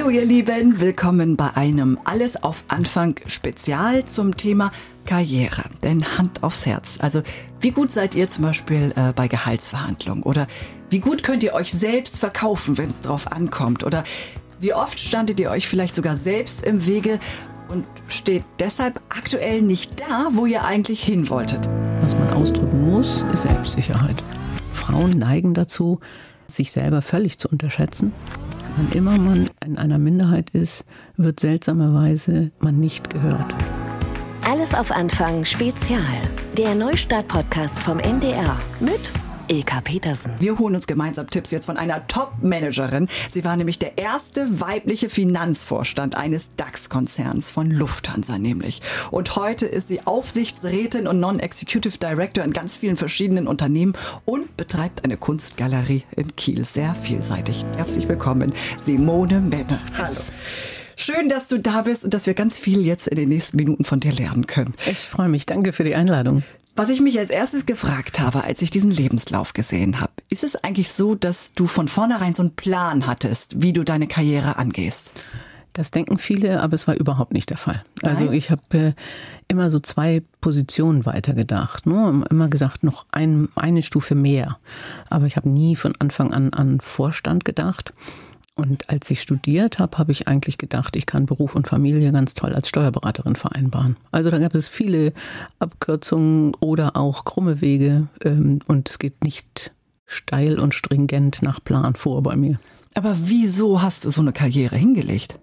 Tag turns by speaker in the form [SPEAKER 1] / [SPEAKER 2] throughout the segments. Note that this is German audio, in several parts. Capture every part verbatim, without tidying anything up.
[SPEAKER 1] Hallo ihr Lieben, willkommen bei einem Alles auf Anfang Spezial zum Thema Karriere. Denn Hand aufs Herz, also wie gut seid ihr zum Beispiel äh, bei Gehaltsverhandlungen? Oder wie gut könnt ihr euch selbst verkaufen, wenn es drauf ankommt? Oder wie oft standet ihr euch vielleicht sogar selbst im Wege und steht deshalb aktuell nicht da, wo ihr eigentlich hin wolltet?
[SPEAKER 2] Was man ausdrücken muss, ist Selbstsicherheit. Frauen neigen dazu, sich selber völlig zu unterschätzen. Wann immer man in einer Minderheit ist, wird seltsamerweise man nicht gehört.
[SPEAKER 3] Alles auf Anfang Spezial. Der Neustart-Podcast vom N D R mit Ilka Petersen.
[SPEAKER 1] Wir holen uns gemeinsam Tipps jetzt von einer Top-Managerin. Sie war nämlich der erste weibliche Finanzvorstand eines DAX-Konzerns von Lufthansa nämlich. Und heute ist sie Aufsichtsrätin und Non-Executive Director in ganz vielen verschiedenen Unternehmen und betreibt eine Kunstgalerie in Kiel. Sehr vielseitig. Herzlich willkommen, Simone Menne. Hallo. Schön, dass du da bist und dass wir ganz viel jetzt in den nächsten Minuten von dir lernen können.
[SPEAKER 2] Ich freue mich. Danke für die Einladung.
[SPEAKER 1] Was ich mich als erstes gefragt habe, als ich diesen Lebenslauf gesehen habe, ist es eigentlich so, dass du von vornherein so einen Plan hattest, wie du deine Karriere angehst?
[SPEAKER 2] Das denken viele, aber es war überhaupt nicht der Fall.
[SPEAKER 1] Nein?
[SPEAKER 2] Also ich habe äh, immer so zwei Positionen weitergedacht, ne? Immer gesagt, noch ein, eine Stufe mehr. Aber ich habe nie von Anfang an an Vorstand gedacht. Und als ich studiert habe, habe ich eigentlich gedacht, ich kann Beruf und Familie ganz toll als Steuerberaterin vereinbaren. Also da gab es viele Abkürzungen oder auch krumme Wege ähm, und es geht nicht steil und stringent nach Plan vor bei mir.
[SPEAKER 1] Aber wieso hast du so eine Karriere hingelegt?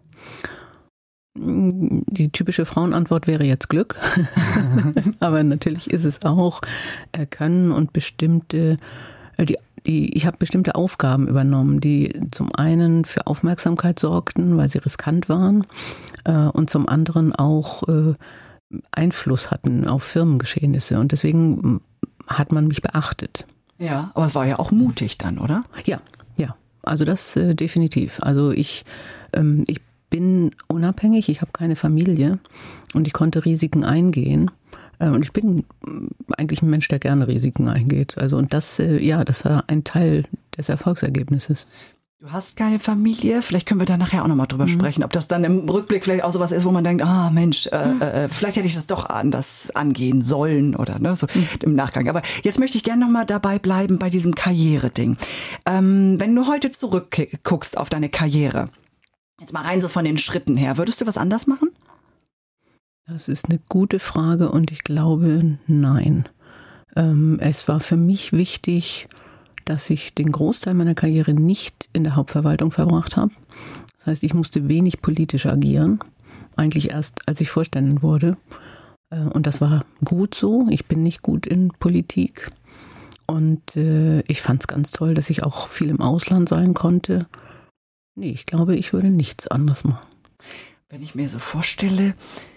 [SPEAKER 2] Die typische Frauenantwort wäre jetzt Glück. Aber natürlich ist es auch äh, Können und bestimmte, äh, die Die, ich habe bestimmte Aufgaben übernommen, die zum einen für Aufmerksamkeit sorgten, weil sie riskant waren, äh, und zum anderen auch äh, Einfluss hatten auf Firmengeschehnisse. Und deswegen hat man mich beachtet.
[SPEAKER 1] Ja, aber es war ja auch mutig dann, oder?
[SPEAKER 2] Ja, ja. Also das äh, definitiv. Also ich, ähm, ich bin unabhängig, ich habe keine Familie und ich konnte Risiken eingehen. Und ich bin eigentlich ein Mensch, der gerne Risiken eingeht. Also und das, ja, das war ein Teil des Erfolgsergebnisses.
[SPEAKER 1] Du hast keine Familie, vielleicht können wir da nachher auch nochmal drüber mhm. sprechen, ob das dann im Rückblick vielleicht auch sowas ist, wo man denkt, ah Mensch, äh, mhm. äh, vielleicht hätte ich das doch anders angehen sollen oder ne, so mhm. im Nachgang. Aber jetzt möchte ich gerne nochmal dabei bleiben bei diesem Karriere-Ding. Ähm, wenn du heute zurückguckst auf deine Karriere, jetzt mal rein so von den Schritten her, würdest du was anders machen?
[SPEAKER 2] Das ist eine gute Frage und ich glaube, nein. Ähm, es war für mich wichtig, dass ich den Großteil meiner Karriere nicht in der Hauptverwaltung verbracht habe. Das heißt, ich musste wenig politisch agieren, eigentlich erst, als ich Vorständin wurde. Äh, und das war gut so. Ich bin nicht gut in Politik. Und äh, ich fand es ganz toll, dass ich auch viel im Ausland sein konnte. Nee, ich glaube, ich würde nichts anderes machen.
[SPEAKER 1] Wenn ich mir so vorstelle,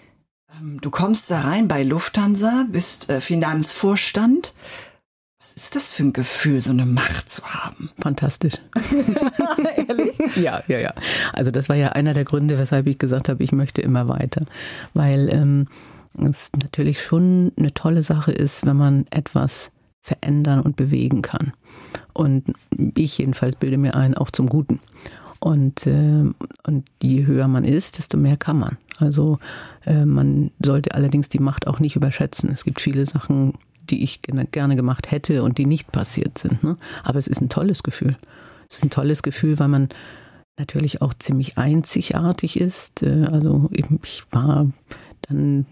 [SPEAKER 1] du kommst da rein bei Lufthansa, bist äh, Finanzvorstand. Was ist das für ein Gefühl, so eine Macht zu haben?
[SPEAKER 2] Fantastisch.
[SPEAKER 1] Ehrlich?
[SPEAKER 2] Ja, ja, ja. Also das war ja einer der Gründe, weshalb ich gesagt habe, ich möchte immer weiter. Weil ähm, es natürlich schon eine tolle Sache ist, wenn man etwas verändern und bewegen kann. Und ich jedenfalls bilde mir ein, auch zum Guten. Und, äh, und je höher man ist, desto mehr kann man. Also äh, man sollte allerdings die Macht auch nicht überschätzen. Es gibt viele Sachen, die ich gerne gemacht hätte und die nicht passiert sind. Ne? Aber es ist ein tolles Gefühl. Es ist ein tolles Gefühl, weil man natürlich auch ziemlich einzigartig ist. Äh, also ich war dann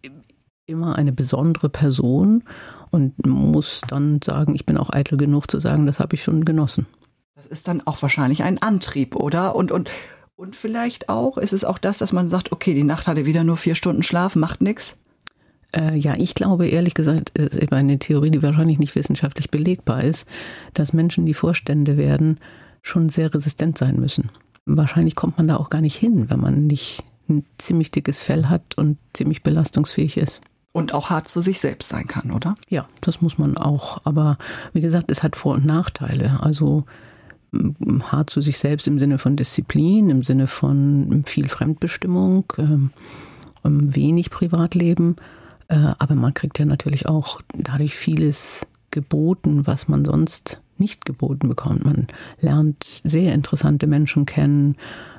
[SPEAKER 2] immer eine besondere Person und muss dann sagen, ich bin auch eitel genug zu sagen, das habe ich schon genossen.
[SPEAKER 1] Das ist dann auch wahrscheinlich ein Antrieb, oder? Und, und, und vielleicht auch, ist es auch das, dass man sagt, okay, die Nacht hatte wieder nur vier Stunden Schlaf, macht nichts?
[SPEAKER 2] Äh, ja, ich glaube ehrlich gesagt, es ist eine Theorie, die wahrscheinlich nicht wissenschaftlich belegbar ist, dass Menschen, die Vorstände werden, schon sehr resistent sein müssen. Wahrscheinlich kommt man da auch gar nicht hin, wenn man nicht ein ziemlich dickes Fell hat und ziemlich belastungsfähig ist.
[SPEAKER 1] Und auch hart zu sich selbst sein kann, oder?
[SPEAKER 2] Ja, das muss man auch. Aber wie gesagt, es hat Vor- und Nachteile. Also hart zu sich selbst im Sinne von Disziplin, im Sinne von viel Fremdbestimmung, ähm, wenig Privatleben. Äh, aber man kriegt ja natürlich auch dadurch vieles geboten, was man sonst nicht geboten bekommt. Man lernt sehr interessante Menschen kennen,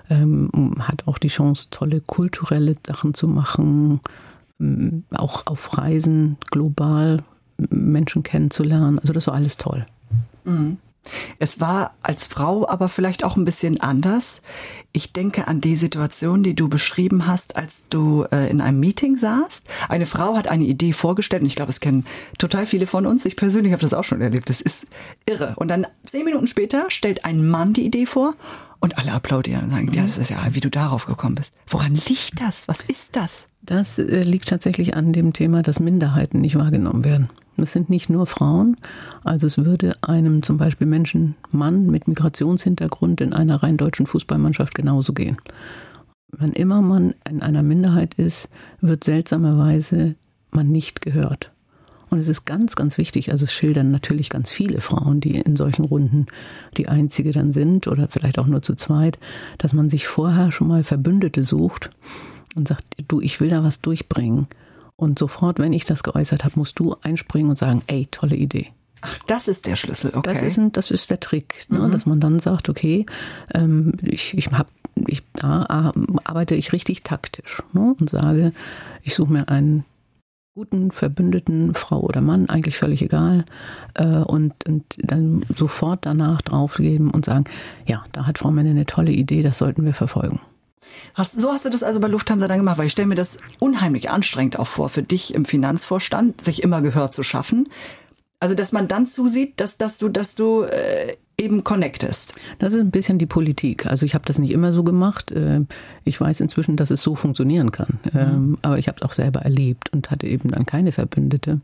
[SPEAKER 2] ähm, hat auch die Chance, tolle kulturelle Sachen zu machen, ähm, auch auf Reisen global Menschen kennenzulernen. Also das war alles toll.
[SPEAKER 1] Mhm. Es war als Frau aber vielleicht auch ein bisschen anders. Ich denke an die Situation, die du beschrieben hast, als du äh, in einem Meeting saßt. Eine Frau hat eine Idee vorgestellt und ich glaube, es kennen total viele von uns. Ich persönlich habe das auch schon erlebt. Das ist irre. Und dann zehn Minuten später stellt ein Mann die Idee vor und alle applaudieren und sagen, ja, das ist ja, wie du darauf gekommen bist. Woran liegt das? Was ist das?
[SPEAKER 2] Das äh, liegt tatsächlich an dem Thema, dass Minderheiten nicht wahrgenommen werden. Das sind nicht nur Frauen. Also es würde einem zum Beispiel Menschen, Mann mit Migrationshintergrund in einer rein deutschen Fußballmannschaft genauso gehen. Wann immer man in einer Minderheit ist, wird seltsamerweise man nicht gehört. Und es ist ganz, ganz wichtig, also es schildern natürlich ganz viele Frauen, die in solchen Runden die einzige dann sind oder vielleicht auch nur zu zweit, dass man sich vorher schon mal Verbündete sucht und sagt, du, ich will da was durchbringen. Und sofort, wenn ich das geäußert habe, musst du einspringen und sagen, ey, tolle Idee.
[SPEAKER 1] Ach, das ist der Schlüssel, okay.
[SPEAKER 2] Das ist, ein, das ist der Trick, ne?
[SPEAKER 1] Mhm.
[SPEAKER 2] Dass man dann sagt, okay, ähm, ich, ich, hab, ich da arbeite ich richtig taktisch, ne? Und sage, ich suche mir einen guten Verbündeten, Frau oder Mann, eigentlich völlig egal, äh, und, und dann sofort danach draufgeben und sagen, ja, da hat Frau Menne eine tolle Idee, das sollten wir verfolgen.
[SPEAKER 1] Hast, so hast du das also bei Lufthansa dann gemacht, weil ich stelle mir das unheimlich anstrengend auch vor, für dich im Finanzvorstand, sich immer Gehör zu schaffen. Also, dass man dann zusieht, dass, dass du, dass du äh, eben connectest.
[SPEAKER 2] Das ist ein bisschen die Politik. Also ich habe das nicht immer so gemacht. Ich weiß inzwischen, dass es so funktionieren kann. Mhm. Aber ich habe es auch selber erlebt und hatte eben dann keine Verbündete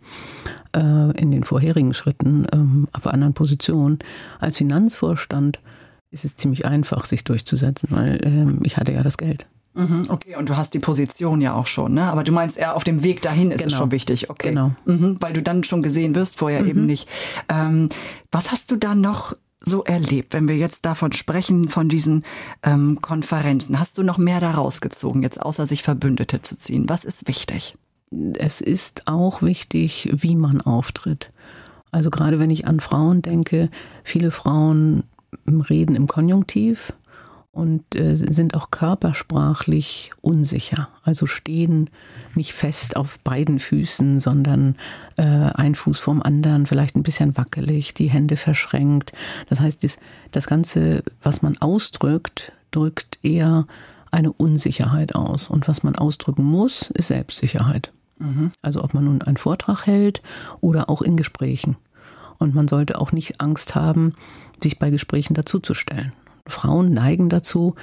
[SPEAKER 2] in den vorherigen Schritten auf anderen Positionen. Als Finanzvorstand ist es ziemlich einfach, sich durchzusetzen, weil ähm, ich hatte ja das Geld.
[SPEAKER 1] Mhm, okay, und du hast die Position ja auch schon, ne? Aber du meinst eher auf dem Weg dahin ist genau. Es schon wichtig, okay.
[SPEAKER 2] Genau.
[SPEAKER 1] Mhm, weil du dann schon gesehen wirst, vorher mhm. eben nicht. Ähm, was hast du da noch so erlebt, wenn wir jetzt davon sprechen, von diesen ähm, Konferenzen? Hast du noch mehr da rausgezogen, jetzt außer sich Verbündete zu ziehen? Was ist wichtig?
[SPEAKER 2] Es ist auch wichtig, wie man auftritt. Also gerade wenn ich an Frauen denke, viele Frauen reden im Konjunktiv und äh, sind auch körpersprachlich unsicher. Also stehen nicht fest auf beiden Füßen, sondern äh, ein Fuß vorm anderen, vielleicht ein bisschen wackelig, die Hände verschränkt. Das heißt, das, das Ganze, was man ausdrückt, drückt eher eine Unsicherheit aus. Und was man ausdrücken muss, ist Selbstsicherheit. Mhm. Also ob man nun einen Vortrag hält oder auch in Gesprächen. Und man sollte auch nicht Angst haben, sich bei Gesprächen dazuzustellen. Frauen neigen dazu,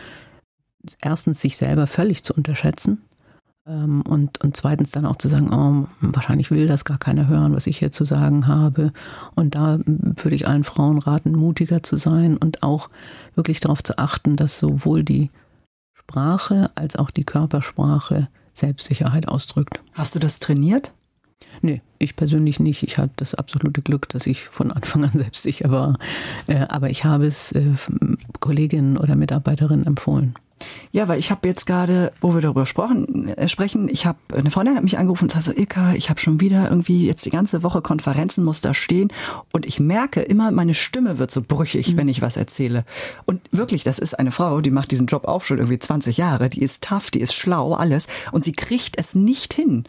[SPEAKER 2] erstens sich selber völlig zu unterschätzen ähm, und, und zweitens dann auch zu sagen, oh, wahrscheinlich will das gar keiner hören, was ich hier zu sagen habe. Und da würde ich allen Frauen raten, mutiger zu sein und auch wirklich darauf zu achten, dass sowohl die Sprache als auch die Körpersprache Selbstsicherheit ausdrückt.
[SPEAKER 1] Hast du das trainiert?
[SPEAKER 2] Nee, ich persönlich nicht. Ich hatte das absolute Glück, dass ich von Anfang an selbstsicher war. Äh, aber ich habe es äh, Kolleginnen oder Mitarbeiterinnen empfohlen.
[SPEAKER 1] Ja, weil ich habe jetzt gerade, wo wir darüber sprechen, äh, sprechen ich habe, eine Freundin hat mich angerufen und sagt so, Ilka, ich habe schon wieder irgendwie jetzt die ganze Woche Konferenzen, muss da stehen und ich merke immer, meine Stimme wird so brüchig, mhm. wenn ich was erzähle. Und wirklich, das ist eine Frau, die macht diesen Job auch schon irgendwie zwanzig Jahre, die ist tough, die ist schlau, alles und sie kriegt es nicht hin.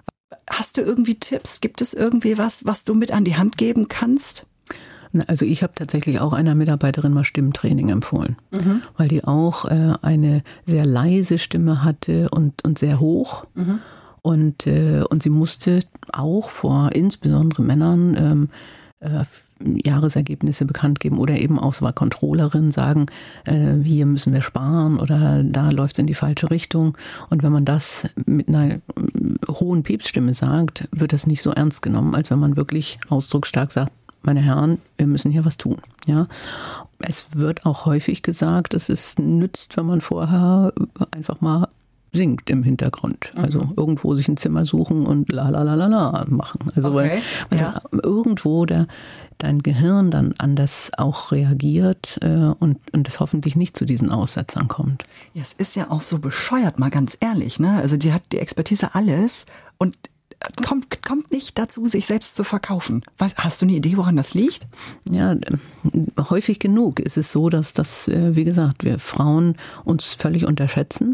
[SPEAKER 1] Hast du irgendwie Tipps? Gibt es irgendwie was, was du mit an die Hand geben kannst?
[SPEAKER 2] Also ich habe tatsächlich auch einer Mitarbeiterin mal Stimmtraining empfohlen, mhm. weil die auch äh, eine sehr leise Stimme hatte und, und sehr hoch. Mhm. Und, äh, und sie musste auch vor insbesondere Männern ähm, äh, Jahresergebnisse bekannt geben oder eben auch, es war Controllerin, sagen, äh, hier müssen wir sparen oder da läuft es in die falsche Richtung. Und wenn man das mit einer hohen Piepsstimme sagt, wird das nicht so ernst genommen, als wenn man wirklich ausdrucksstark sagt, meine Herren, wir müssen hier was tun. Ja, es wird auch häufig gesagt, dass es nützt, wenn man vorher einfach mal singt im Hintergrund. Mhm. Also irgendwo sich ein Zimmer suchen und la la la la la machen. Also
[SPEAKER 1] okay.
[SPEAKER 2] weil, weil
[SPEAKER 1] ja.
[SPEAKER 2] irgendwo der, dein Gehirn dann anders auch reagiert äh, und, und es hoffentlich nicht zu diesen Aussetzern kommt.
[SPEAKER 1] Ja, es ist ja auch so bescheuert, mal ganz ehrlich, ne? Also die hat die Expertise alles und kommt, kommt nicht dazu, sich selbst zu verkaufen. Was, hast du eine Idee, woran das liegt?
[SPEAKER 2] Ja, häufig genug ist es so, dass das, wie gesagt, wir Frauen uns völlig unterschätzen.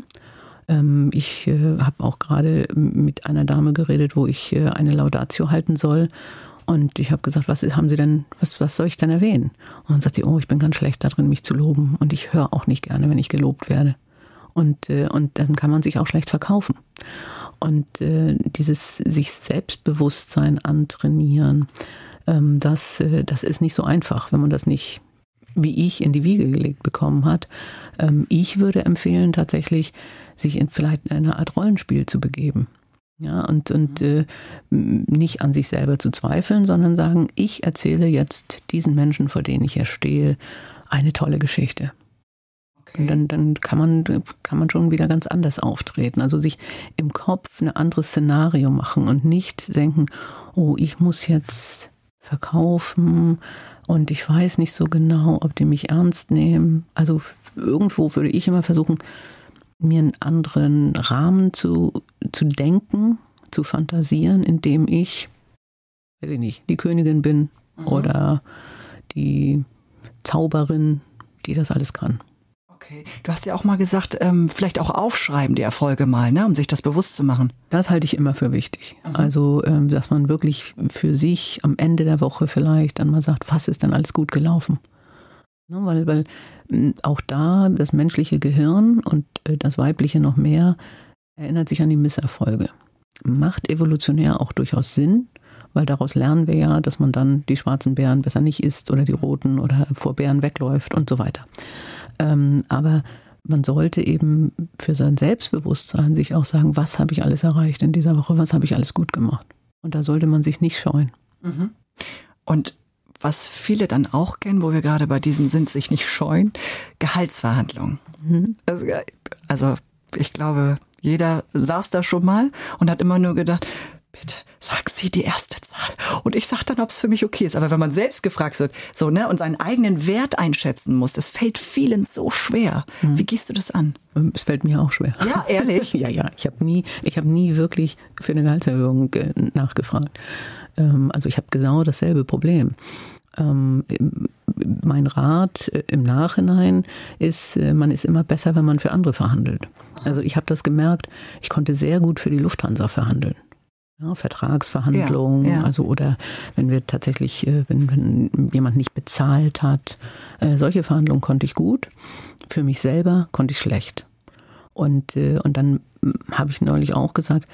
[SPEAKER 2] Ich habe auch gerade mit einer Dame geredet, wo ich eine Laudatio halten soll. Und ich habe gesagt, was haben Sie denn, was, was soll ich denn erwähnen? Und dann sagt sie, oh, ich bin ganz schlecht darin, mich zu loben. Und ich höre auch nicht gerne, wenn ich gelobt werde. Und, und dann kann man sich auch schlecht verkaufen. Und äh, dieses sich Selbstbewusstsein antrainieren, ähm, das, äh, das ist nicht so einfach, wenn man das nicht, wie ich, in die Wiege gelegt bekommen hat. Ähm, ich würde empfehlen, tatsächlich sich in vielleicht in eine Art Rollenspiel zu begeben. Ja, und, und äh, nicht an sich selber zu zweifeln, sondern sagen, ich erzähle jetzt diesen Menschen, vor denen ich hier stehe, eine tolle Geschichte. Okay. Und dann, dann kann man, kann man schon wieder ganz anders auftreten. Also sich im Kopf ein anderes Szenario machen und nicht denken, oh, ich muss jetzt verkaufen und ich weiß nicht so genau, ob die mich ernst nehmen. Also irgendwo würde ich immer versuchen, mir einen anderen Rahmen zu, zu denken, zu fantasieren, indem ich, weiß ich nicht, die Königin bin mhm. oder die Zauberin, die das alles kann.
[SPEAKER 1] Okay. Du hast ja auch mal gesagt, ähm, vielleicht auch aufschreiben die Erfolge mal, ne, um sich das bewusst zu machen.
[SPEAKER 2] Das halte ich immer für wichtig. Mhm. Also, ähm, dass man wirklich für sich am Ende der Woche vielleicht dann mal sagt, was ist denn alles gut gelaufen? Ne, weil, weil auch da das menschliche Gehirn und äh, das weibliche noch mehr erinnert sich an die Misserfolge. Macht evolutionär auch durchaus Sinn, weil daraus lernen wir ja, dass man dann die schwarzen Bären besser nicht isst oder die roten oder vor Bären wegläuft und so weiter. Ähm, aber man sollte eben für sein Selbstbewusstsein sich auch sagen, was habe ich alles erreicht in dieser Woche, was habe ich alles gut gemacht. Und da sollte man sich nicht scheuen.
[SPEAKER 1] Mhm. Und was viele dann auch kennen, wo wir gerade bei diesem sind, sich nicht scheuen, Gehaltsverhandlungen. Mhm. Also, also ich glaube, jeder saß da schon mal und hat immer nur gedacht, bitte sagen Sie die erste Zahl. Und ich sage dann, ob es für mich okay ist. Aber wenn man selbst gefragt wird, so, ne, und seinen eigenen Wert einschätzen muss, das fällt vielen so schwer. Mhm. Wie gehst du das an?
[SPEAKER 2] Es fällt mir auch schwer.
[SPEAKER 1] Ja, ehrlich?
[SPEAKER 2] ja, ja. Ich habe nie, ich habe nie wirklich für eine Gehaltserhöhung äh, nachgefragt. Ähm, also ich habe genau dasselbe Problem. Ähm, mein Rat äh, im Nachhinein ist, äh, man ist immer besser, wenn man für andere verhandelt. Also ich habe das gemerkt, ich konnte sehr gut für die Lufthansa verhandeln. Ja, Vertragsverhandlungen, ja, ja. also oder wenn wir tatsächlich, wenn, wenn jemand nicht bezahlt hat, äh, solche Verhandlungen konnte ich gut. Für mich selber konnte ich schlecht. Und, äh, und dann habe ich neulich auch gesagt,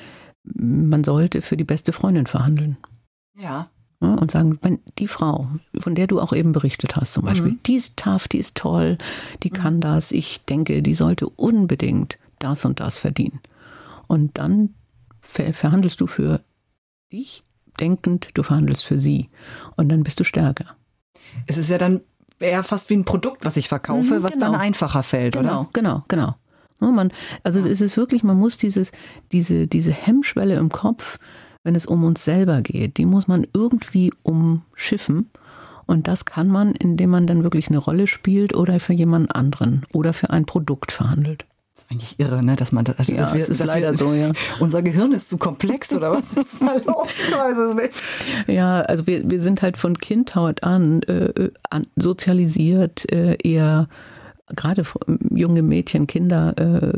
[SPEAKER 2] man sollte für die beste Freundin verhandeln.
[SPEAKER 1] Ja.
[SPEAKER 2] Ja, und sagen, wenn die Frau, von der du auch eben berichtet hast zum Beispiel, mhm. die ist tough, die ist toll, die mhm. kann das. Ich denke, die sollte unbedingt das und das verdienen. Und dann verhandelst du für dich, denkend, du verhandelst für sie. Und dann bist du stärker.
[SPEAKER 1] Es ist ja dann eher fast wie ein Produkt, was ich verkaufe, mhm, was genau. dann einfacher fällt,
[SPEAKER 2] genau,
[SPEAKER 1] oder?
[SPEAKER 2] Genau, genau, genau. Man, also ja. es ist wirklich, man muss dieses, diese, diese Hemmschwelle im Kopf, wenn es um uns selber geht, die muss man irgendwie umschiffen. Und das kann man, indem man dann wirklich eine Rolle spielt oder für jemand anderen oder für ein Produkt verhandelt.
[SPEAKER 1] Das ist eigentlich irre, ne? Dass man das, also,
[SPEAKER 2] ja,
[SPEAKER 1] dass wir,
[SPEAKER 2] es ist
[SPEAKER 1] dass
[SPEAKER 2] leider
[SPEAKER 1] wir,
[SPEAKER 2] so, ja.
[SPEAKER 1] Unser Gehirn ist zu komplex oder was ist da los? Ich weiß es nicht.
[SPEAKER 2] Ja, also wir, wir sind halt von Kindheit an, äh, an sozialisiert, äh, eher gerade junge Mädchen, Kinder äh,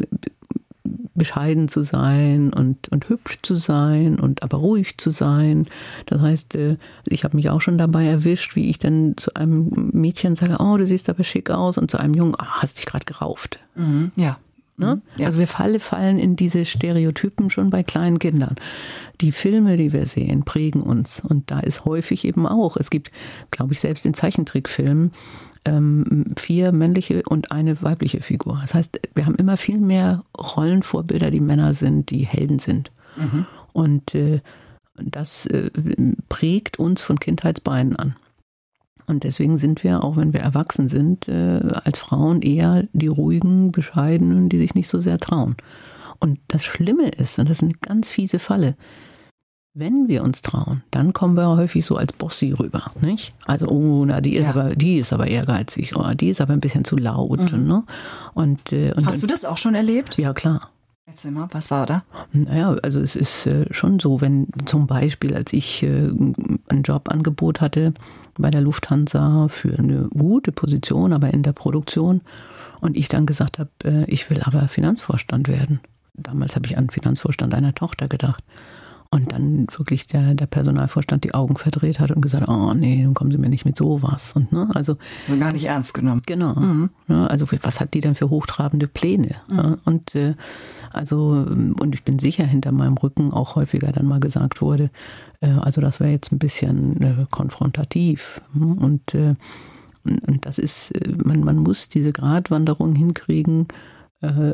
[SPEAKER 2] bescheiden zu sein und, und hübsch zu sein und aber ruhig zu sein. Das heißt, ich habe mich auch schon dabei erwischt, wie ich dann zu einem Mädchen sage, oh, du siehst aber schick aus, und zu einem Jungen, oh, hast dich gerade gerauft.
[SPEAKER 1] Mhm, ja.
[SPEAKER 2] Ne? Ja. Also wir fallen, fallen in diese Stereotypen schon bei kleinen Kindern. Die Filme, die wir sehen, prägen uns. Und da ist häufig eben auch, es gibt, glaube ich, selbst in Zeichentrickfilmen, ähm, vier männliche und eine weibliche Figur. Das heißt, wir haben immer viel mehr Rollenvorbilder, die Männer sind, die Helden sind. Mhm. Und äh, das äh, prägt uns von Kindheitsbeinen an. Und deswegen sind wir, auch wenn wir erwachsen sind, äh, als Frauen eher die ruhigen, bescheidenen, die sich nicht so sehr trauen. Und das Schlimme ist, und das ist eine ganz fiese Falle, wenn wir uns trauen, dann kommen wir häufig so als Bossi rüber, nicht? Also, oh, na, die ist ja. aber, die ist aber ehrgeizig, oh, die ist aber ein bisschen zu laut, mhm. ne? Und, äh, und
[SPEAKER 1] hast du das auch schon erlebt?
[SPEAKER 2] Ja, klar.
[SPEAKER 1] Erzähl mal, was war da?
[SPEAKER 2] Naja, also es ist äh, schon so, wenn zum Beispiel, als ich äh, ein Jobangebot hatte bei der Lufthansa für eine gute Position, aber in der Produktion, und ich dann gesagt habe, äh, ich will aber Finanzvorstand werden. Damals habe ich an Finanzvorstand einer Tochter gedacht. Und dann wirklich der, der Personalvorstand die Augen verdreht hat und gesagt, oh nee, nun kommen Sie mir nicht mit sowas. Und, ne, also,
[SPEAKER 1] also gar nicht das, ernst genommen.
[SPEAKER 2] Genau. Mhm. Ja, also was hat die denn für hochtrabende Pläne? Mhm. Ja, und äh, also und ich bin sicher, hinter meinem Rücken auch häufiger dann mal gesagt wurde, äh, also das wäre jetzt ein bisschen äh, konfrontativ. Und, äh, und, und das ist, äh, man, man muss diese Gratwanderung hinkriegen, äh,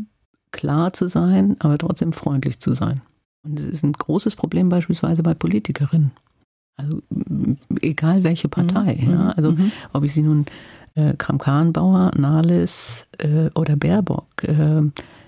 [SPEAKER 2] klar zu sein, aber trotzdem freundlich zu sein. Und es ist ein großes Problem beispielsweise bei Politikerinnen. Also egal welche Partei. Mhm. Ja, also mhm. ob ich sie nun äh, Kramp-Karrenbauer, Nahles äh, oder Baerbock, äh,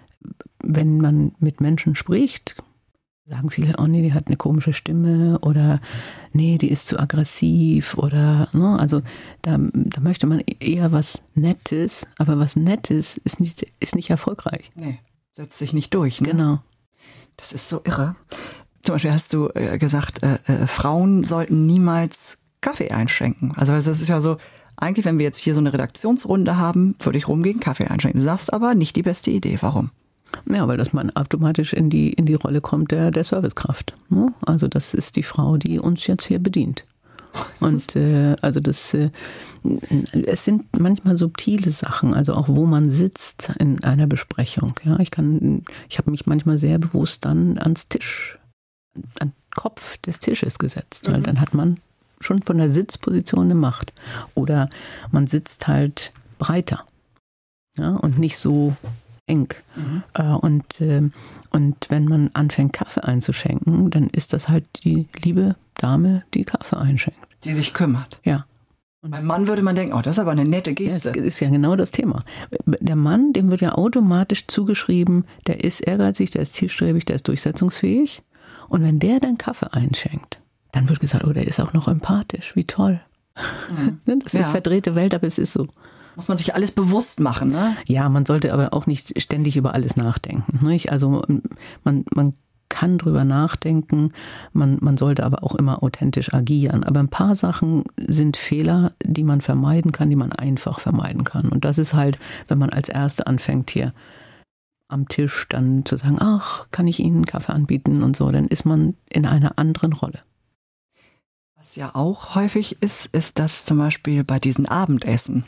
[SPEAKER 2] wenn man mit Menschen spricht, sagen viele, oh nee, die hat eine komische Stimme oder nee, die ist zu aggressiv oder, ne, also da, da möchte man eher was Nettes, aber was Nettes ist nicht, ist nicht erfolgreich.
[SPEAKER 1] Nee, setzt sich nicht durch. Ne?
[SPEAKER 2] Genau.
[SPEAKER 1] Das ist so irre. Zum Beispiel hast du äh, gesagt, äh, äh, Frauen sollten niemals Kaffee einschenken. Also das ist ja so, eigentlich, wenn wir jetzt hier so eine Redaktionsrunde haben, würde ich rumgehen, Kaffee einschenken. Du sagst aber, nicht die beste Idee. Warum?
[SPEAKER 2] Ja, weil das man automatisch in die, in die Rolle kommt der, der Servicekraft. Ne? Also das ist die Frau, die uns jetzt hier bedient. Und äh, also das, äh, es sind manchmal subtile Sachen, also auch wo man sitzt in einer Besprechung. Ja, ich kann, ich habe mich manchmal sehr bewusst dann ans Tisch, an den Kopf des Tisches gesetzt, weil mhm. dann hat man schon von der Sitzposition eine Macht. Oder man sitzt halt breiter, ja, und nicht so eng. Mhm. Äh, und, äh, und wenn man anfängt, Kaffee einzuschenken, dann ist das halt die liebe Dame, die Kaffee einschenkt.
[SPEAKER 1] Die sich kümmert.
[SPEAKER 2] Ja.
[SPEAKER 1] Und beim Mann würde man denken, oh, das ist aber eine nette Geste.
[SPEAKER 2] Ja, das ist ja genau das Thema. Der Mann, dem wird ja automatisch zugeschrieben, der ist ehrgeizig, der ist zielstrebig, der ist durchsetzungsfähig. Und wenn der dann Kaffee einschenkt, dann wird gesagt, oh, der ist auch noch empathisch, wie toll. Mhm. Das ist ja. verdrehte Welt, aber es ist so.
[SPEAKER 1] Muss man sich alles bewusst machen, ne?
[SPEAKER 2] Ja, man sollte aber auch nicht ständig über alles nachdenken. Nicht? Also man, man kann drüber nachdenken, man, man sollte aber auch immer authentisch agieren. Aber ein paar Sachen sind Fehler, die man vermeiden kann, die man einfach vermeiden kann. Und das ist halt, wenn man als Erste anfängt hier am Tisch dann zu sagen, ach, kann ich Ihnen einen Kaffee anbieten und so, dann ist man in einer anderen Rolle.
[SPEAKER 1] Was ja auch häufig ist, ist das zum Beispiel bei diesen Abendessen.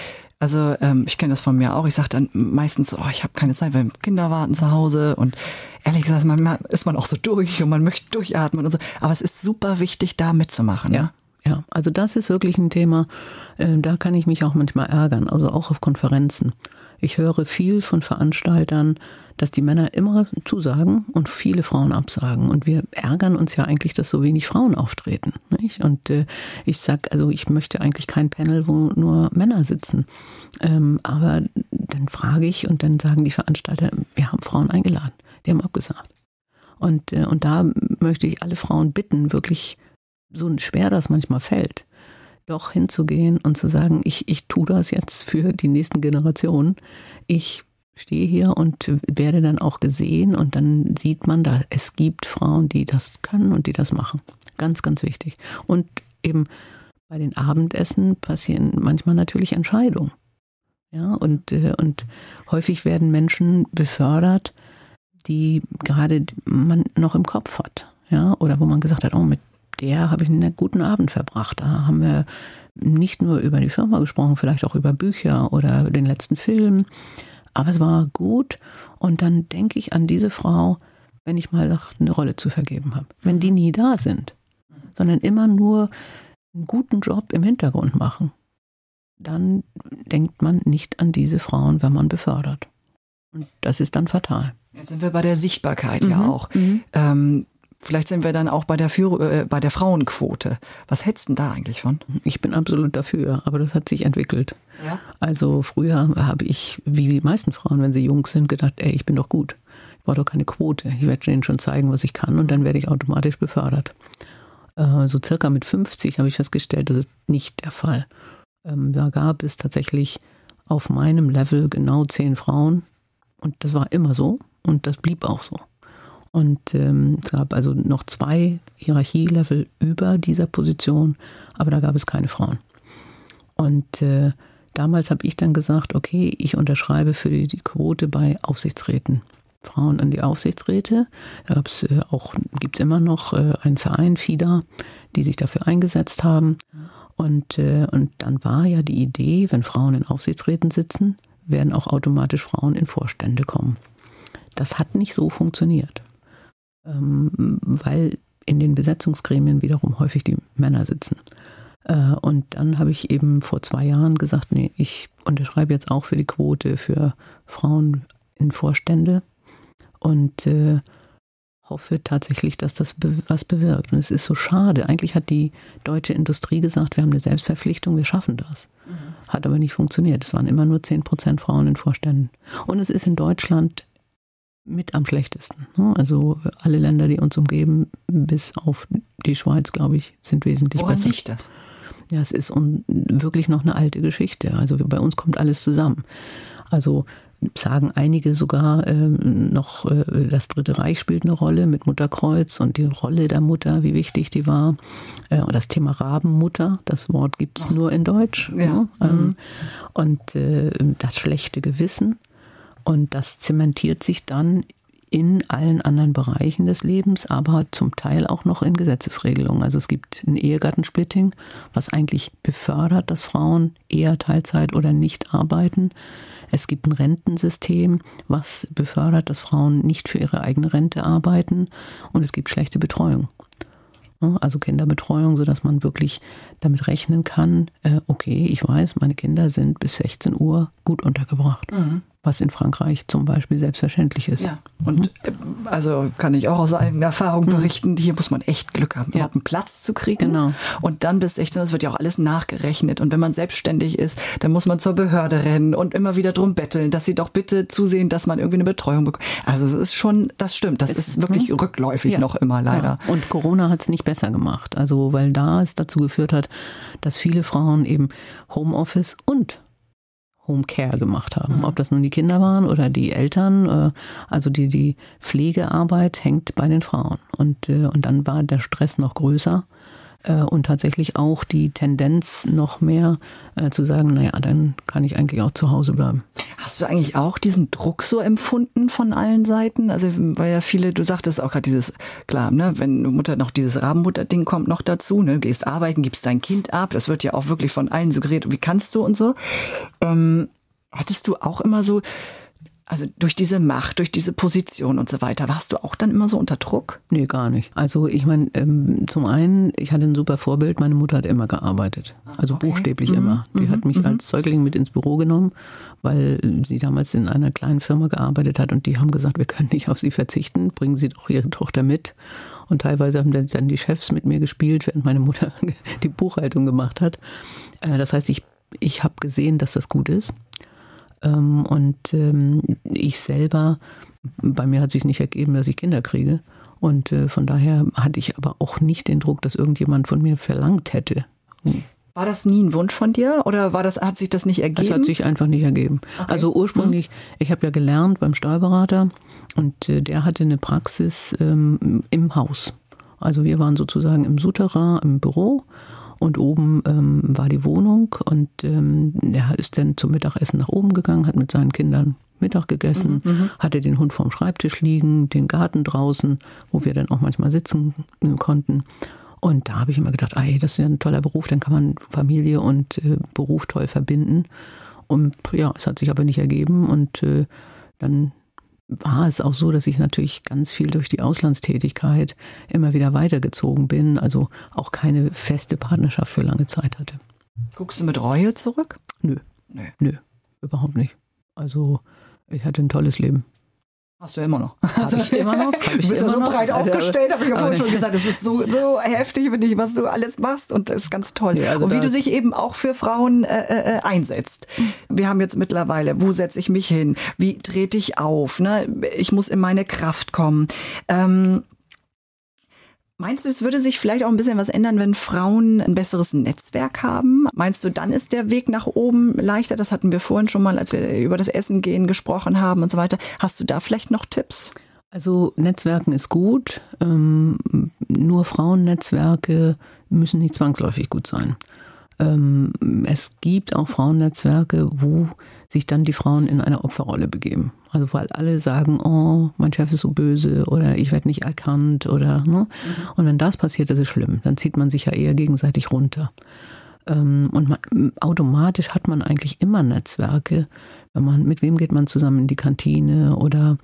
[SPEAKER 1] Also ähm, ich kenne das von mir auch. Ich sage dann meistens, oh, ich habe keine Zeit, weil Kinder warten zu Hause. Und ehrlich gesagt, manchmal ist man auch so durch und man möchte durchatmen und so. Aber es ist super wichtig, da mitzumachen.
[SPEAKER 2] Ja,
[SPEAKER 1] ne?
[SPEAKER 2] ja. Also das ist wirklich ein Thema, äh, da kann ich mich auch manchmal ärgern. Also auch auf Konferenzen. Ich höre viel von Veranstaltern, dass die Männer immer zusagen und viele Frauen absagen. Und wir ärgern uns ja eigentlich, dass so wenig Frauen auftreten. Nicht? Und äh, ich sag, also ich möchte eigentlich kein Panel, wo nur Männer sitzen. Ähm, aber dann frage ich und dann sagen die Veranstalter, wir haben Frauen eingeladen. Die haben abgesagt. Und, äh, und da möchte ich alle Frauen bitten, wirklich, so schwer das manchmal fällt, doch hinzugehen und zu sagen, ich, ich tue das jetzt für die nächsten Generationen. Ich stehe hier und werde dann auch gesehen und dann sieht man, da es gibt Frauen, die das können und die das machen. Ganz, ganz wichtig. Und eben bei den Abendessen passieren manchmal natürlich Entscheidungen. Ja, und, und häufig werden Menschen befördert, die gerade man noch im Kopf hat. Ja, oder wo man gesagt hat, oh, mit der habe ich einen guten Abend verbracht. Da haben wir nicht nur über die Firma gesprochen, vielleicht auch über Bücher oder den letzten Film. Aber es war gut und dann denke ich an diese Frau, wenn ich mal eine Rolle zu vergeben habe. Wenn die nie da sind, sondern immer nur einen guten Job im Hintergrund machen, dann denkt man nicht an diese Frauen, wenn man befördert. Und das ist dann fatal.
[SPEAKER 1] Jetzt sind wir bei der Sichtbarkeit
[SPEAKER 2] mhm.
[SPEAKER 1] ja auch.
[SPEAKER 2] Mhm.
[SPEAKER 1] Ähm, vielleicht sind wir dann auch bei der, Führ- äh, bei der Frauenquote. Was hältst du denn da eigentlich von?
[SPEAKER 2] Ich bin absolut dafür, aber das hat sich entwickelt.
[SPEAKER 1] Ja?
[SPEAKER 2] Also früher habe ich, wie die meisten Frauen, wenn sie jung sind, gedacht, ey, ich bin doch gut. Ich brauche doch keine Quote. Ich werde denen schon zeigen, was ich kann und dann werde ich automatisch befördert. Äh, so circa mit fünfzig habe ich festgestellt, das ist nicht der Fall. Ähm, da gab es tatsächlich auf meinem Level genau zehn Frauen und das war immer so. Und das blieb auch so. Und ähm, es gab also noch zwei Hierarchielevel über dieser Position, aber da gab es keine Frauen. Und äh, damals habe ich dann gesagt, okay, ich unterschreibe für die, die Quote bei Aufsichtsräten. Frauen an die Aufsichtsräte. Da gab's äh, auch, gibt es immer noch äh, einen Verein, FIDA, die sich dafür eingesetzt haben. Und, äh, und dann war ja die Idee, wenn Frauen in Aufsichtsräten sitzen, werden auch automatisch Frauen in Vorstände kommen. Das hat nicht so funktioniert. Ähm, weil in den Besetzungsgremien wiederum häufig die Männer sitzen. Äh, und dann habe ich eben vor zwei Jahren gesagt, nee, ich unterschreibe jetzt auch für die Quote für Frauen in Vorstände und äh, hoffe tatsächlich, dass das be- was bewirkt. Und es ist so schade. Eigentlich hat die deutsche Industrie gesagt, wir haben eine Selbstverpflichtung, wir schaffen das. Mhm. Hat aber nicht funktioniert. Es waren immer nur zehn Prozent Frauen in Vorständen. Und es ist in Deutschland mit am schlechtesten. Also alle Länder, die uns umgeben, bis auf die Schweiz, glaube ich, sind wesentlich
[SPEAKER 1] Woran
[SPEAKER 2] besser.
[SPEAKER 1] Woran liegt das?
[SPEAKER 2] Ja, es ist un- wirklich noch eine alte Geschichte. Also bei uns kommt alles zusammen. Also sagen einige sogar ähm, noch, äh, das Dritte Reich spielt eine Rolle mit Mutterkreuz und die Rolle der Mutter, wie wichtig die war. Äh, und das Thema Rabenmutter, das Wort gibt es nur in Deutsch.
[SPEAKER 1] Ja.
[SPEAKER 2] Ja? Ähm,
[SPEAKER 1] Mhm.
[SPEAKER 2] Und äh, das schlechte Gewissen. Und das zementiert sich dann in allen anderen Bereichen des Lebens, aber zum Teil auch noch in Gesetzesregelungen. Also es gibt ein Ehegattensplitting, was eigentlich befördert, dass Frauen eher Teilzeit oder nicht arbeiten. Es gibt ein Rentensystem, was befördert, dass Frauen nicht für ihre eigene Rente arbeiten. Und es gibt schlechte Betreuung. Also Kinderbetreuung, sodass man wirklich damit rechnen kann, okay, ich weiß, meine Kinder sind bis sechzehn Uhr gut untergebracht. Mhm. Was in Frankreich zum Beispiel selbstverständlich ist.
[SPEAKER 1] Ja, und mhm. also kann ich auch aus eigener Erfahrung berichten, hier muss man echt Glück haben, ja. überhaupt einen Platz zu kriegen.
[SPEAKER 2] Genau.
[SPEAKER 1] Und dann bis sechzehn Uhr, das wird ja auch alles nachgerechnet. Und wenn man selbstständig ist, dann muss man zur Behörde rennen und immer wieder drum betteln, dass sie doch bitte zusehen, dass man irgendwie eine Betreuung bekommt. Also es ist schon, das stimmt, das es, ist wirklich hm? rückläufig ja. noch immer leider.
[SPEAKER 2] Ja. Und Corona hat es nicht besser gemacht. Also weil da es dazu geführt hat, dass viele Frauen eben Homeoffice und Homecare gemacht haben. Mhm. Ob das nun die Kinder waren oder die Eltern, also die, die Pflegearbeit hängt bei den Frauen. Und, und dann war der Stress noch größer und tatsächlich auch die Tendenz noch mehr zu sagen, naja, dann kann ich eigentlich auch zu Hause bleiben.
[SPEAKER 1] Hast du eigentlich auch diesen Druck so empfunden von allen Seiten? Also weil ja viele, du sagtest auch gerade dieses, klar, ne, wenn Mutter noch dieses Rabenmutter-Ding kommt noch dazu, ne, gehst arbeiten, gibst dein Kind ab, das wird ja auch wirklich von allen so geredet, wie kannst du und so. Ähm, hattest du auch immer so, also durch diese Macht, durch diese Position und so weiter, warst du auch dann immer so unter Druck?
[SPEAKER 2] Nee, gar nicht. Also ich meine, ähm, zum einen, ich hatte ein super Vorbild, meine Mutter hat immer gearbeitet. Also okay. buchstäblich mhm. immer. Die mhm. hat mich mhm. als Säugling mit ins Büro genommen, weil sie damals in einer kleinen Firma gearbeitet hat und die haben gesagt, wir können nicht auf sie verzichten, bringen Sie doch Ihre Tochter mit. Und teilweise haben dann die Chefs mit mir gespielt, während meine Mutter die Buchhaltung gemacht hat. Das heißt, ich, ich habe gesehen, dass das gut ist. Und ich selber, bei mir hat es sich nicht ergeben, dass ich Kinder kriege. Und von daher hatte ich aber auch nicht den Druck, dass irgendjemand von mir verlangt hätte.
[SPEAKER 1] War das nie ein Wunsch von dir oder war das, hat sich das nicht ergeben?
[SPEAKER 2] Das hat sich einfach nicht ergeben. Okay. Also ursprünglich, mhm. ich habe ja gelernt beim Steuerberater und der hatte eine Praxis ähm, im Haus. Also wir waren sozusagen im Souterrain, im Büro. Und oben ähm, war die Wohnung und ähm, er ist dann zum Mittagessen nach oben gegangen, hat mit seinen Kindern Mittag gegessen, mhm, hatte den Hund vorm Schreibtisch liegen, den Garten draußen, wo wir dann auch manchmal sitzen konnten. Und da habe ich immer gedacht, ey, das ist ja ein toller Beruf, dann kann man Familie und äh, Beruf toll verbinden. Und ja, es hat sich aber nicht ergeben und äh, dann war es auch so, dass ich natürlich ganz viel durch die Auslandstätigkeit immer wieder weitergezogen bin, also auch keine feste Partnerschaft für lange Zeit hatte.
[SPEAKER 1] Guckst du mit Reue zurück?
[SPEAKER 2] Nö, nö, nö, überhaupt nicht. Also ich hatte ein tolles Leben.
[SPEAKER 1] Hast du ja immer noch.
[SPEAKER 2] Habe ich immer noch.
[SPEAKER 1] Hab ich du bist ja so noch. breit aufgestellt, habe ich ja vorhin schon gesagt. Das ist so, so heftig, finde ich, was du alles machst und das ist ganz toll. Ja, also und wie du dich eben auch für Frauen äh, äh, einsetzt. Wir haben jetzt mittlerweile, wo setze ich mich hin? Wie trete ich auf? Ne? Ich muss in meine Kraft kommen. Ähm, Meinst du, es würde sich vielleicht auch ein bisschen was ändern, wenn Frauen ein besseres Netzwerk haben? Meinst du, dann ist der Weg nach oben leichter? Das hatten wir vorhin schon mal, als wir über das Essen gehen gesprochen haben und so weiter. Hast du da vielleicht noch Tipps?
[SPEAKER 2] Also Netzwerken ist gut. Ähm, nur Frauennetzwerke müssen nicht zwangsläufig gut sein. Ähm, es gibt auch Frauennetzwerke, wo sich dann die Frauen in eine Opferrolle begeben. Also weil alle sagen, oh, mein Chef ist so böse oder ich werde nicht erkannt oder ne? Mhm. Und wenn das passiert, das ist schlimm. Dann zieht man sich ja eher gegenseitig runter. Ähm, und man, automatisch hat man eigentlich immer Netzwerke. Wenn man, mit wem geht man zusammen in die Kantine oder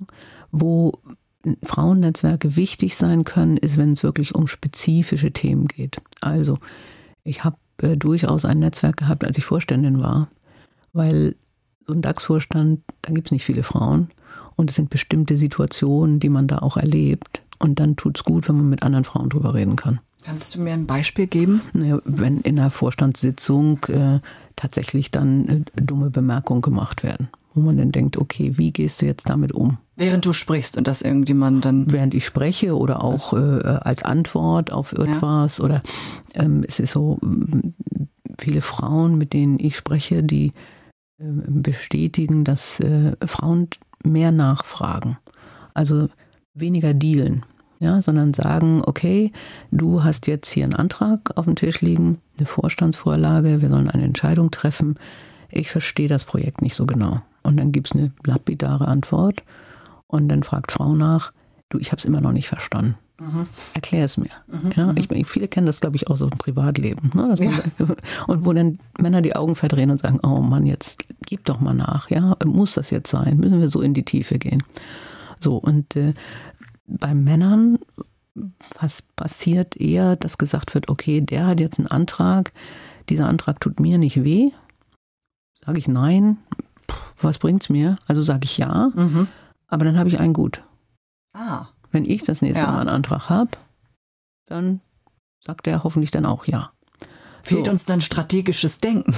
[SPEAKER 2] wo Frauennetzwerke wichtig sein können, ist, wenn es wirklich um spezifische Themen geht. Also ich habe äh, durchaus ein Netzwerk gehabt, als ich Vorständin war, weil so ein DAX-Vorstand, da gibt es nicht viele Frauen und es sind bestimmte Situationen, die man da auch erlebt und dann tut es gut, wenn man mit anderen Frauen drüber reden kann.
[SPEAKER 1] Kannst du mir ein Beispiel geben?
[SPEAKER 2] Ja, wenn in einer Vorstandssitzung äh, tatsächlich dann äh, dumme Bemerkungen gemacht werden, wo man dann denkt, okay, wie gehst du jetzt damit um?
[SPEAKER 1] Während du sprichst und das irgendjemand dann...
[SPEAKER 2] Während ich spreche oder auch äh, als Antwort auf etwas ja. oder ähm, es ist so, viele Frauen, mit denen ich spreche, die äh, bestätigen, dass äh, Frauen mehr nachfragen, also weniger dealen, ja, sondern sagen, okay, du hast jetzt hier einen Antrag auf dem Tisch liegen, eine Vorstandsvorlage, wir sollen eine Entscheidung treffen, ich verstehe das Projekt nicht so genau. Und dann gibt es eine lapidare Antwort und dann fragt Frau nach, du, ich habe es immer noch nicht verstanden. Mhm. Erklär es mir. Mhm. Ja, ich, viele kennen das, glaube ich, auch so im Privatleben. Ne? Ja. Man, und wo dann Männer die Augen verdrehen und sagen, oh Mann, jetzt gib doch mal nach. Ja, muss das jetzt sein? Müssen wir so in die Tiefe gehen? So, und äh, bei Männern was passiert eher, dass gesagt wird, okay, der hat jetzt einen Antrag, dieser Antrag tut mir nicht weh. Sage ich nein, was bringt's mir? Also sage ich ja, mhm. aber dann habe ich einen gut.
[SPEAKER 1] Ah.
[SPEAKER 2] Wenn ich das nächste
[SPEAKER 1] ja.
[SPEAKER 2] Mal einen Antrag habe, dann sagt er hoffentlich dann auch ja.
[SPEAKER 1] Fehlt so. Uns dann strategisches Denken?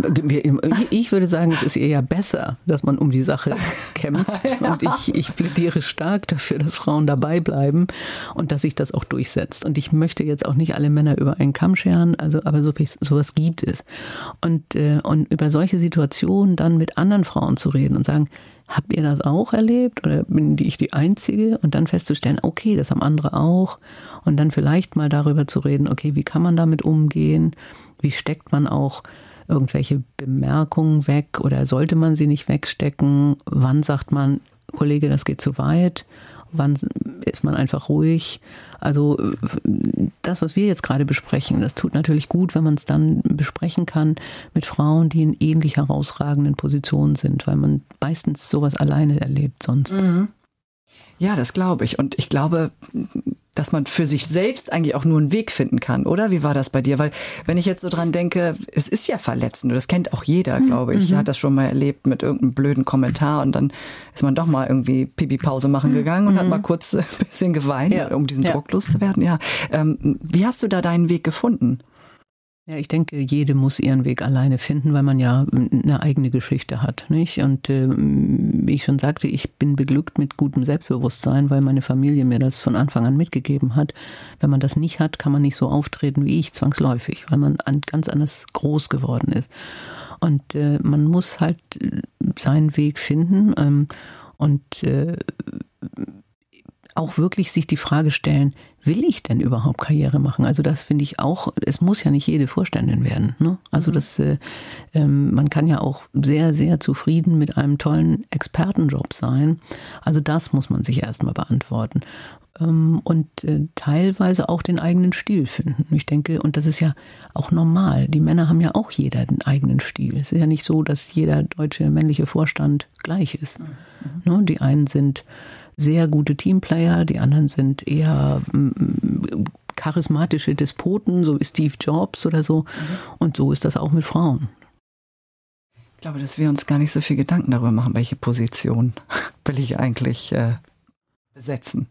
[SPEAKER 2] Ich würde sagen, es ist eher besser, dass man um die Sache kämpft. Ja. Und ich, ich plädiere stark dafür, dass Frauen dabei bleiben und dass sich das auch durchsetzt. Und ich möchte jetzt auch nicht alle Männer über einen Kamm scheren, also, aber so viel, sowas gibt es. Und, äh, und über solche Situationen dann mit anderen Frauen zu reden und sagen, habt ihr das auch erlebt oder bin ich die Einzige? Und dann festzustellen, okay, das haben andere auch. Und dann vielleicht mal darüber zu reden, okay, wie kann man damit umgehen? Wie steckt man auch irgendwelche Bemerkungen weg oder sollte man sie nicht wegstecken? Wann sagt man, Kollege, das geht zu weit? Wann ist man einfach ruhig? Also das, was wir jetzt gerade besprechen, das tut natürlich gut, wenn man es dann besprechen kann mit Frauen, die in ähnlich herausragenden Positionen sind, weil man meistens sowas alleine erlebt sonst.
[SPEAKER 1] Mhm. Ja, das glaube ich. Und ich glaube, dass man für sich selbst eigentlich auch nur einen Weg finden kann, oder? Wie war das bei dir? Weil wenn ich jetzt so dran denke, es ist ja verletzend, das kennt auch jeder, glaube ich. Mhm. Hat das schon mal erlebt mit irgendeinem blöden Kommentar und dann ist man doch mal irgendwie Pipi-Pause machen gegangen und mhm. hat mal kurz ein bisschen geweint, ja. um diesen ja. Druck loszuwerden. Ja. Ähm, wie hast du da deinen Weg gefunden?
[SPEAKER 2] Ja, ich denke, jede muss ihren Weg alleine finden, weil man ja eine eigene Geschichte hat, nicht? Und äh, wie ich schon sagte, ich bin beglückt mit gutem Selbstbewusstsein, weil meine Familie mir das von Anfang an mitgegeben hat. Wenn man das nicht hat, kann man nicht so auftreten wie ich, zwangsläufig, weil man ganz anders groß geworden ist. Und äh, man muss halt seinen Weg finden ähm, und äh, auch wirklich sich die Frage stellen, will ich denn überhaupt Karriere machen? Also das finde ich auch, es muss ja nicht jede Vorständin werden. Ne? Also mhm. das, äh, ähm, man kann ja auch sehr, sehr zufrieden mit einem tollen Expertenjob sein. Also das muss man sich erstmal beantworten. Ähm, und äh, teilweise auch den eigenen Stil finden. Ich denke, und das ist ja auch normal. Die Männer haben ja auch jeder den eigenen Stil. Es ist ja nicht so, dass jeder deutsche männliche Vorstand gleich ist. Mhm. Ne? Die einen sind sehr gute Teamplayer, die anderen sind eher m, charismatische Despoten, so wie Steve Jobs oder so. Mhm. Und so ist das auch mit Frauen.
[SPEAKER 1] Ich glaube, dass wir uns gar nicht so viel Gedanken darüber machen, welche Position will ich eigentlich äh, besetzen.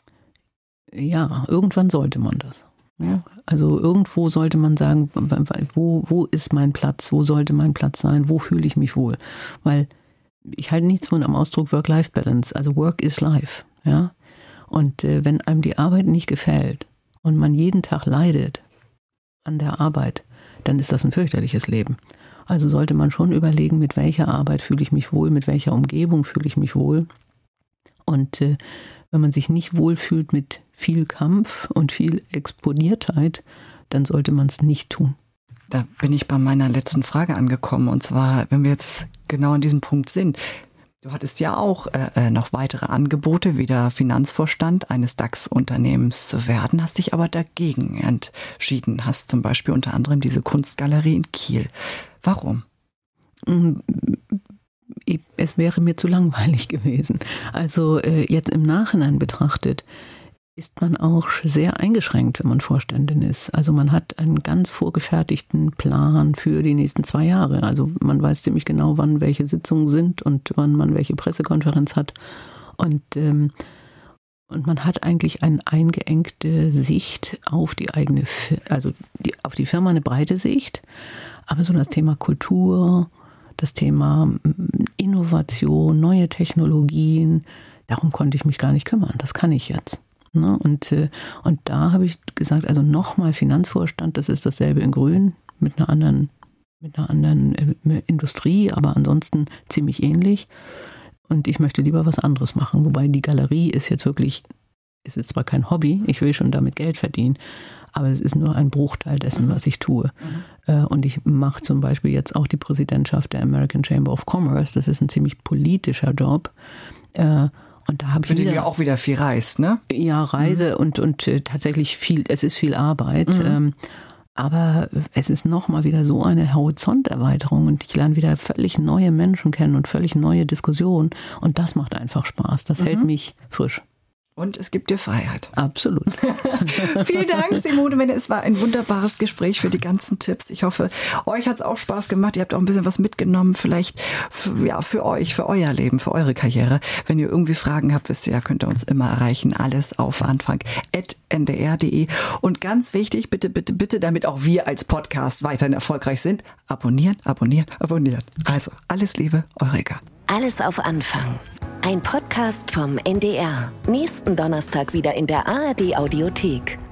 [SPEAKER 2] Ja, irgendwann sollte man das. Ja? Also irgendwo sollte man sagen, wo, wo ist mein Platz, wo sollte mein Platz sein, wo fühle ich mich wohl? Weil ich halte nichts von am Ausdruck Work-Life-Balance, also Work is Life, ja. Und äh, wenn einem die Arbeit nicht gefällt, und man jeden Tag leidet an der Arbeit, dann ist das ein fürchterliches Leben. Also sollte man schon überlegen, mit welcher Arbeit fühle ich mich wohl, mit welcher Umgebung fühle ich mich wohl. Und äh, wenn man sich nicht wohlfühlt mit viel Kampf und viel Exponiertheit, dann sollte man es nicht tun.
[SPEAKER 1] Da bin ich bei meiner letzten Frage angekommen. Und zwar, wenn wir jetzt genau an diesem Punkt sind. Du hattest ja auch äh, noch weitere Angebote, wieder Finanzvorstand eines DAX-Unternehmens zu werden, hast dich aber dagegen entschieden, hast zum Beispiel unter anderem diese Kunstgalerie in Kiel. Warum?
[SPEAKER 2] Es wäre mir zu langweilig gewesen. Also äh, jetzt im Nachhinein betrachtet, ist man auch sehr eingeschränkt, wenn man Vorständin ist. Also man hat einen ganz vorgefertigten Plan für die nächsten zwei Jahre. Also man weiß ziemlich genau, wann welche Sitzungen sind und wann man welche Pressekonferenz hat. Und, ähm, und man hat eigentlich eine eingeengte Sicht auf die eigene, also die, auf die Firma eine breite Sicht. Aber so das Thema Kultur, das Thema Innovation, neue Technologien, darum konnte ich mich gar nicht kümmern. Das kann ich jetzt. Und, und da habe ich gesagt, also nochmal Finanzvorstand, das ist dasselbe in Grün, mit einer anderen, mit einer anderen Industrie, aber ansonsten ziemlich ähnlich. Und ich möchte lieber was anderes machen. Wobei die Galerie ist jetzt wirklich, ist jetzt zwar kein Hobby, ich will schon damit Geld verdienen, aber es ist nur ein Bruchteil dessen, was ich tue. Mhm. Und ich mache zum Beispiel jetzt auch die Präsidentschaft der American Chamber of Commerce. Das ist ein ziemlich politischer Job. Und da habe ich
[SPEAKER 1] für den ja auch wieder viel reist, ne?
[SPEAKER 2] Ja, Reise mhm. und, und äh, tatsächlich viel, es ist viel Arbeit. Mhm. Ähm, aber es ist nochmal wieder so eine Horizonterweiterung und ich lerne wieder völlig neue Menschen kennen und völlig neue Diskussionen. Und das macht einfach Spaß. Das mhm. hält mich frisch.
[SPEAKER 1] Und es gibt dir Freiheit.
[SPEAKER 2] Absolut.
[SPEAKER 1] Vielen Dank, Simone Menne. Es war ein wunderbares Gespräch für die ganzen Tipps. Ich hoffe, euch hat es auch Spaß gemacht. Ihr habt auch ein bisschen was mitgenommen, vielleicht für, ja, für euch, für euer Leben, für eure Karriere. Wenn ihr irgendwie Fragen habt, wisst ihr ja, könnt ihr uns immer erreichen. Alles auf anfang at n d r punkt d e. Und ganz wichtig, bitte, bitte, bitte, damit auch wir als Podcast weiterhin erfolgreich sind, abonnieren, abonnieren, abonnieren. Also, alles Liebe, Eureka.
[SPEAKER 3] Alles auf Anfang. Ein Podcast vom N D R. Nächsten Donnerstag wieder in der A R D Audiothek.